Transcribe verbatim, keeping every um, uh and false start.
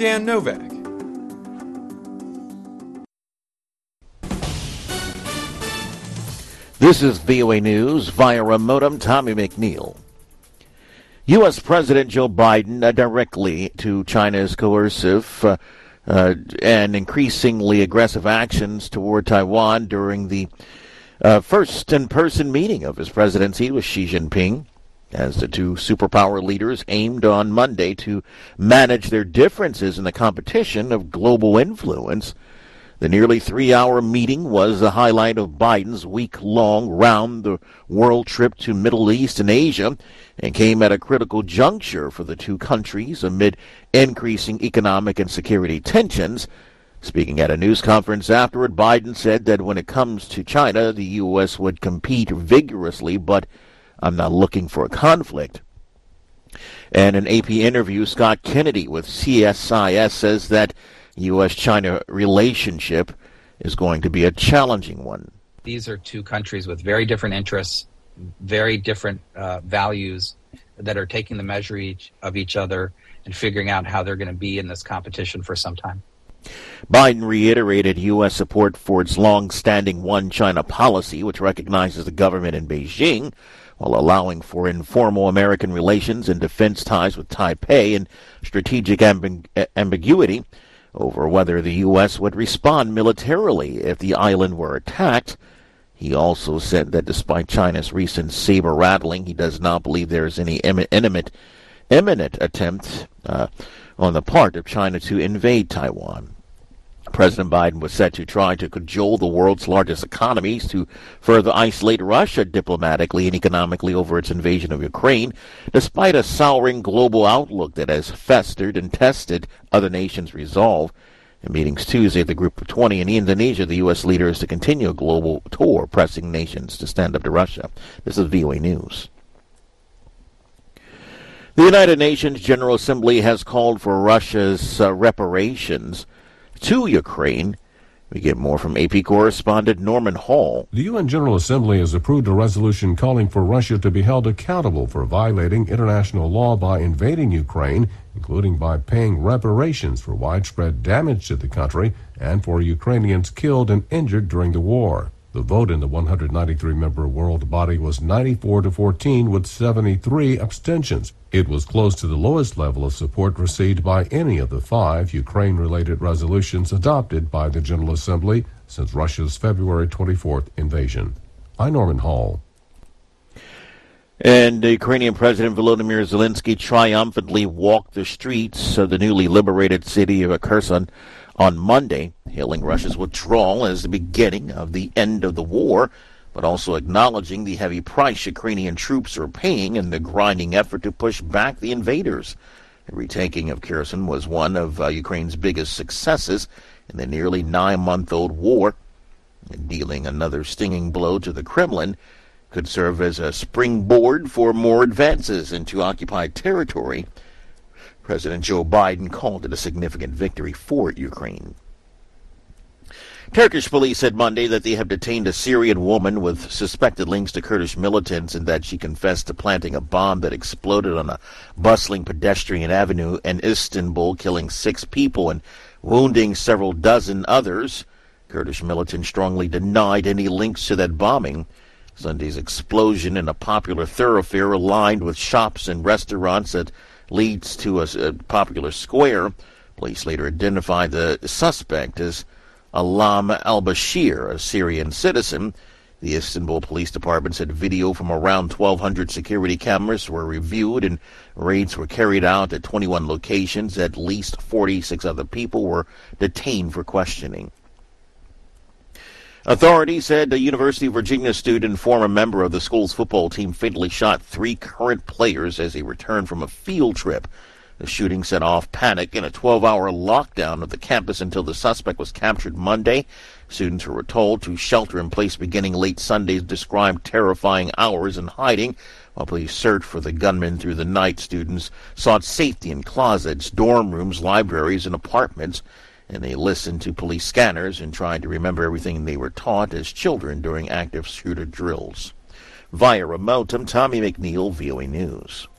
Dan Novak. This is V O A News via remote. I'm Tommy McNeil. U S. President Joe Biden uh, directly to China's coercive uh, uh, and increasingly aggressive actions toward Taiwan during the uh, first in-person meeting of his presidency with Xi Jinping, as the two superpower leaders aimed on Monday to manage their differences in the competition of global influence. The nearly three-hour meeting was the highlight of Biden's week-long round-the-world trip to Middle East and Asia and came at a critical juncture for the two countries amid increasing economic and security tensions. Speaking at a news conference afterward, Biden said that when it comes to China, the U S would compete vigorously, but I'm not looking for a conflict. In an A P interview, Scott Kennedy with C S I S says that U S China relationship is going to be a challenging one. These are two countries with very different interests, very different uh, values that are taking the measure each, of each other and figuring out how they're going to be in this competition for some time. Biden reiterated U S support for its long-standing One China policy, which recognizes the government in Beijing while allowing for informal American relations and defense ties with Taipei and strategic amb- ambiguity over whether the U S would respond militarily if the island were attacked. He also said that despite China's recent saber-rattling, he does not believe there is any im- imminent, imminent attempt uh, on the part of China to invade Taiwan. President Biden was set to try to cajole the world's largest economies to further isolate Russia diplomatically and economically over its invasion of Ukraine, despite a souring global outlook that has festered and tested other nations' resolve. In meetings Tuesday at the Group of twenty in Indonesia, the U S leader is to continue a global tour pressing nations to stand up to Russia. This is V O A News. The United Nations General Assembly has called for Russia's uh, reparations to Ukraine. We get more from A P correspondent Norman Hall. The U N General Assembly has approved a resolution calling for Russia to be held accountable for violating international law by invading Ukraine, including by paying reparations for widespread damage to the country and for Ukrainians killed and injured during the war. The vote in the one hundred ninety-three member world body was ninety-four to fourteen with seventy-three abstentions. It was close to the lowest level of support received by any of the five Ukraine-related resolutions adopted by the General Assembly since Russia's February twenty-fourth invasion. I'm Norman Hall. And Ukrainian President Volodymyr Zelensky triumphantly walked the streets of the newly liberated city of Kherson on Monday, hailing Russia's withdrawal as the beginning of the end of the war, but also acknowledging the heavy price Ukrainian troops are paying in the grinding effort to push back the invaders. The retaking of Kherson was one of uh, Ukraine's biggest successes in the nearly nine-month-old war, and dealing another stinging blow to the Kremlin could serve as a springboard for more advances into occupied territory. President Joe Biden called it a significant victory for Ukraine. Turkish police said Monday that they have detained a Syrian woman with suspected links to Kurdish militants and that she confessed to planting a bomb that exploded on a bustling pedestrian avenue in Istanbul, killing six people and wounding several dozen others. Kurdish militants strongly denied any links to that bombing. Sunday's explosion in a popular thoroughfare aligned with shops and restaurants that leads to a, a popular square. Police later identified the suspect as Alam al-Bashir, a Syrian citizen. The Istanbul Police Department said video from around twelve hundred security cameras were reviewed and raids were carried out at twenty-one locations. At least forty-six other people were detained for questioning. Authorities said a University of Virginia student, former member of the school's football team, fatally shot three current players as they returned from a field trip. The shooting set off panic and a twelve-hour lockdown of the campus until the suspect was captured Monday. Students who were told to shelter in place beginning late Sunday described terrifying hours in hiding. While police searched for the gunman through the night, students sought safety in closets, dorm rooms, libraries, and apartments. And they listened to police scanners and tried to remember everything they were taught as children during active shooter drills. Via remote, I'm Tommy McNeil, V O A News.